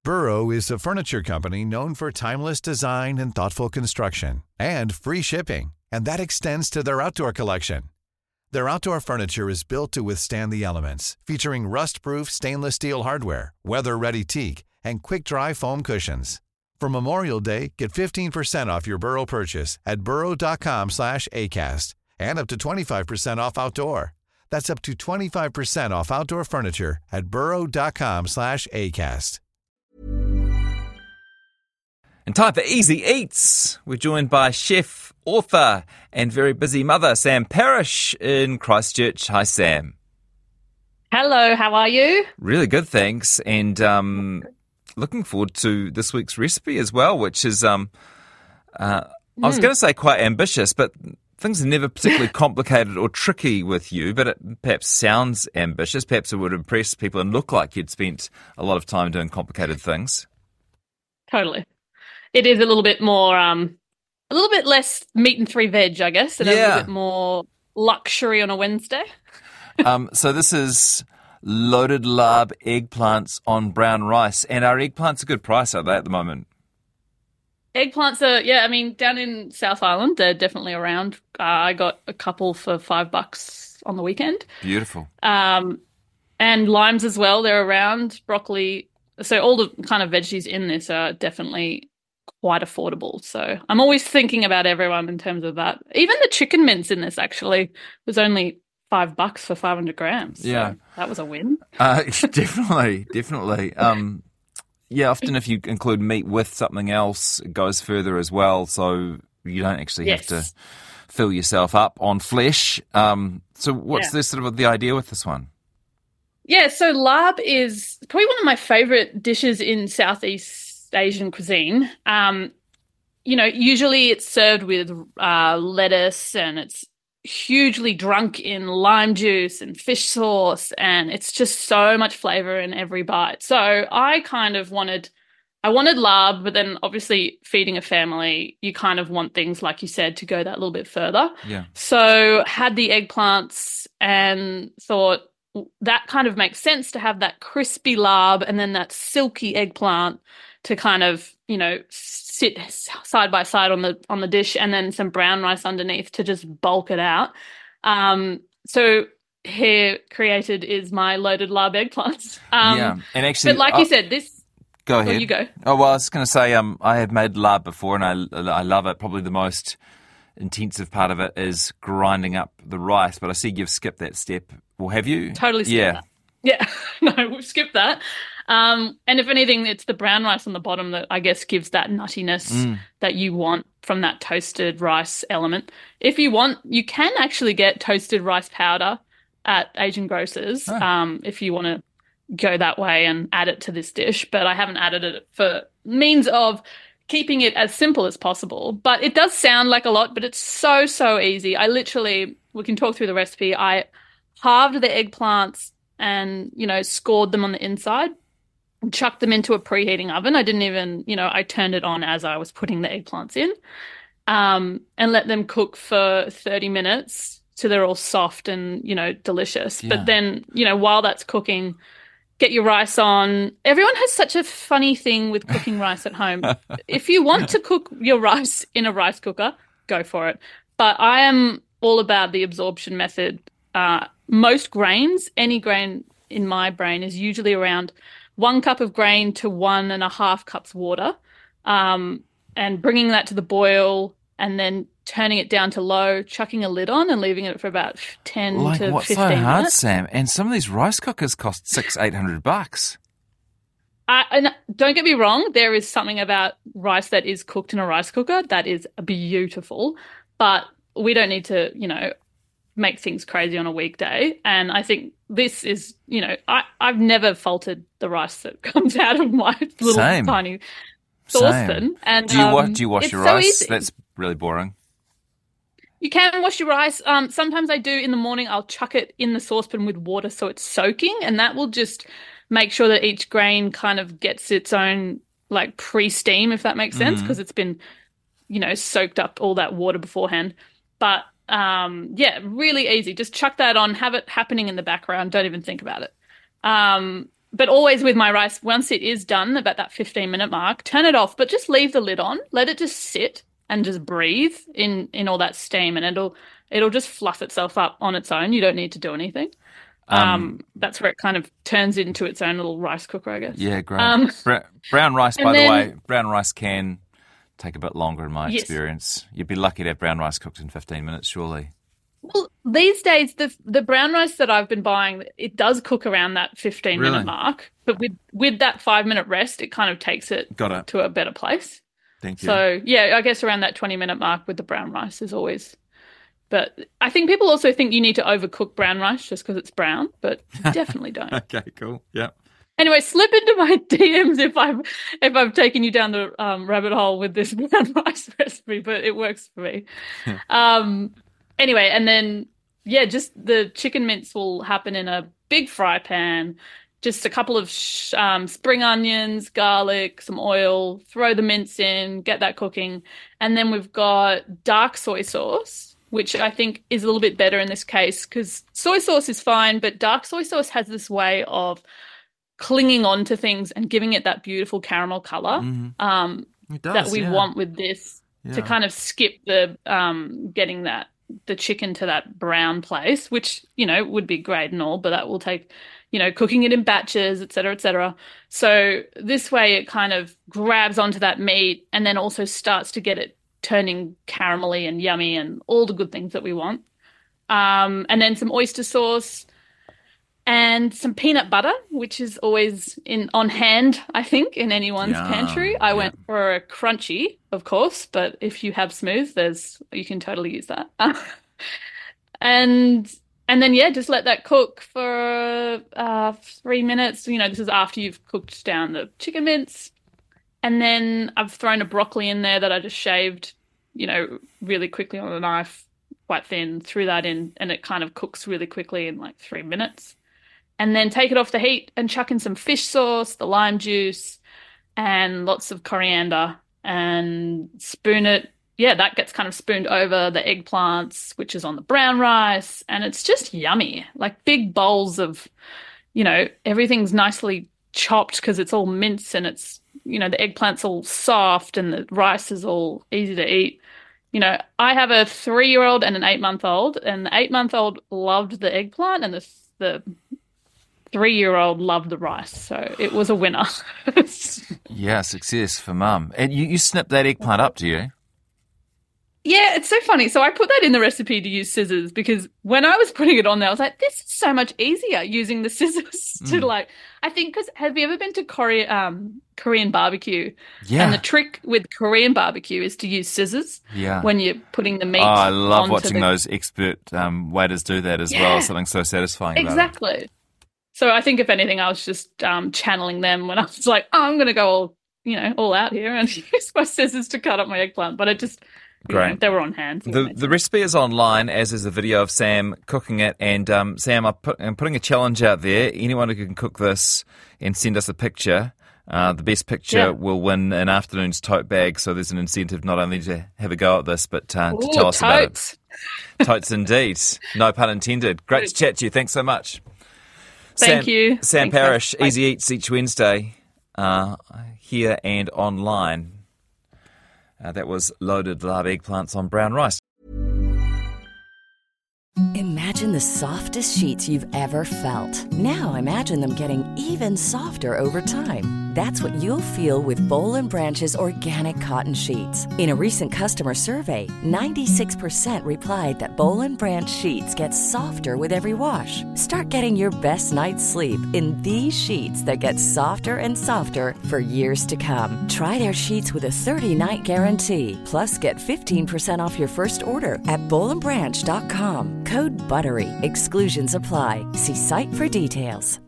Burrow is a furniture company known for timeless design and thoughtful construction, and free shipping, and that extends to their outdoor collection. Their outdoor furniture is built to withstand the elements, featuring rust-proof stainless steel hardware, weather-ready teak, and quick-dry foam cushions. For Memorial Day, get 15% off your Burrow purchase at burrow.com/ACAST and up to 25% off outdoor. That's up to 25% off outdoor furniture at burrow.com/ACAST. And time for Easy Eats. We're joined by chef, author, and very busy mother, Sam Parrish in Christchurch. Hi, Sam. Hello, how are you? Really good, thanks. And looking forward to this week's recipe as well, which is, I was going to say quite ambitious, but things are never particularly complicated or tricky with you, but it perhaps sounds ambitious. Perhaps it would impress people and look like you'd spent a lot of time doing complicated things. Totally. It is a little bit more, a little bit less meat and 3 veg, I guess, and a little bit more luxury on a Wednesday. So this is loaded larb eggplants on brown rice, and are eggplants a good price, are they, at the moment? Eggplants are, down in South Island, they're definitely around. I got a couple for $5 on the weekend. Beautiful. And limes as well, they're around. Broccoli. So all the kind of veggies in this are definitely quite affordable. So I'm always thinking about everyone in terms of that. Even the chicken mince in this actually was only $5 for 500 grams. So that was a win. Definitely. Often if you include meat with something else, it goes further as well. So you don't actually have to fill yourself up on flesh. So what's the sort of the idea with this one? Yeah, so larb is probably one of my favourite dishes in Southeast Asian cuisine. Usually it's served with lettuce, and it's hugely drunk in lime juice and fish sauce, and it's just so much flavour in every bite. So I wanted larb, but then obviously feeding a family, you kind of want things, like you said, to go that little bit further. Yeah. So had the eggplants and thought, that kind of makes sense to have that crispy larb and then that silky eggplant to kind of, sit side by side on the dish, and then some brown rice underneath to just bulk it out. So here created is my loaded larb eggplants. And actually, but like you said, this. Go ahead. You go. Oh well, I was going to say, I have made larb before, and I love it. Probably the most intensive part of it is grinding up the rice, but I see you've skipped that step. Well, have you? Totally skipped that. Yeah, no, we've skipped that. And if anything, it's the brown rice on the bottom that I guess gives that nuttiness that you want from that toasted rice element. If you want, you can actually get toasted rice powder at Asian grocers if you want to go that way and add it to this dish. But I haven't added it for means of keeping it as simple as possible. But it does sound like a lot, but it's so, so easy. We can talk through the recipe. I halved the eggplants and, scored them on the inside, chucked them into a preheating oven. I didn't even, I turned it on as I was putting the eggplants in, and let them cook for 30 minutes so they're all soft and, delicious. Yeah. But then, while that's cooking, get your rice on. Everyone has such a funny thing with cooking rice at home. If you want to cook your rice in a rice cooker, go for it. But I am all about the absorption method. Most grains, any grain in my brain is usually around 1 cup of grain to 1.5 cups water, and bringing that to the boil and then turning it down to low, chucking a lid on and leaving it for about 10 to 15 minutes. What's so hard, Sam? And some of these rice cookers cost $600-800. And don't get me wrong, there is something about rice that is cooked in a rice cooker that is beautiful, but we don't need to, make things crazy on a weekday. And I think this is, I've never faulted the rice that comes out of my little tiny saucepan. And do you wash your rice? That's really boring. You can wash your rice. Sometimes I do in the morning. I'll chuck it in the saucepan with water so it's soaking, and that will just make sure that each grain kind of gets its own pre-steam, if that makes sense, because it's been, soaked up all that water beforehand. But really easy. Just chuck that on, have it happening in the background. Don't even think about it. But always with my rice, once it is done, about that 15-minute mark, turn it off, but just leave the lid on. Let it just sit and just breathe in all that steam, and it'll just fluff itself up on its own. You don't need to do anything. That's where it kind of turns into its own little rice cooker, I guess. Yeah, great. Brown rice, by the way, brown rice can take a bit longer in my experience. You'd be lucky to have brown rice cooked in 15 minutes, surely. Well, these days, the brown rice that I've been buying, it does cook around that 15-minute mark. But with that 5-minute rest, it kind of takes it to a better place. Thank you. So, yeah, I guess around that 20-minute mark with the brown rice is always... But I think people also think you need to overcook brown rice just because it's brown, but you definitely don't. Okay, cool. Yeah. Anyway, slip into my DMs if I've taken you down the rabbit hole with this brown rice recipe, but it works for me. Anyway, and then, just the chicken mince will happen in a big fry pan, just a couple of spring onions, garlic, some oil, throw the mince in, get that cooking. And then we've got dark soy sauce, which I think is a little bit better in this case because soy sauce is fine, but dark soy sauce has this way of clinging on to things and giving it that beautiful caramel color that we want with this to kind of skip the getting the chicken to that brown place, which, would be great and all, but that will take, cooking it in batches, et cetera, et cetera. So this way it kind of grabs onto that meat and then also starts to get it turning caramelly and yummy and all the good things that we want. And then some oyster sauce and some peanut butter, which is always on hand, I think, in anyone's pantry. I went for a crunchy, of course, but if you have smooth, you can totally use that. And then, just let that cook for 3 minutes. This is after you've cooked down the chicken mince. And then I've thrown a broccoli in there that I just shaved, really quickly on a knife, quite thin, threw that in, and it kind of cooks really quickly in like 3 minutes. And then take it off the heat and chuck in some fish sauce, the lime juice, and lots of coriander and spoon it. Yeah, that gets kind of spooned over the eggplants, which is on the brown rice. And it's just yummy, like big bowls of, everything's nicely chopped because it's all mince and it's, the eggplant's all soft and the rice is all easy to eat. I have a 3-year-old and an 8-month-old, and the 8-month-old loved the eggplant and the 3-year-old loved the rice, so it was a winner. Yeah, success for Mum. And you snip that eggplant up, do you? Yeah, it's so funny. So I put that in the recipe to use scissors because when I was putting it on there, I was like, this is so much easier using the scissors to I think because have you ever been to Korean barbecue? Yeah. And the trick with Korean barbecue is to use scissors when you're putting the meat. Oh, I love watching those expert waiters do that as well. Something so satisfying about it. Exactly. So I think if anything, I was just channeling them when I was like, I'm going to go all out here and use my scissors to cut up my eggplant. But it just, they were on hand. The recipe is online, as is a video of Sam cooking it. And Sam, I'm putting a challenge out there. Anyone who can cook this and send us a picture, the best picture will win an afternoon's tote bag. So there's an incentive not only to have a go at this, but to tell us about it. Totes indeed. No pun intended. Great to chat to you. Thanks so much. Thank you. Sam Parrish, Easy Eats each Wednesday, here and online. That was loaded larb eggplants on brown rice. Imagine the softest sheets you've ever felt. Now imagine them getting even softer over time. That's what you'll feel with Boll & Branch's organic cotton sheets. In a recent customer survey, 96% replied that Boll & Branch sheets get softer with every wash. Start getting your best night's sleep in these sheets that get softer and softer for years to come. Try their sheets with a 30-night guarantee. Plus, get 15% off your first order at bollandbranch.com. Code BUTTERY. Exclusions apply. See site for details.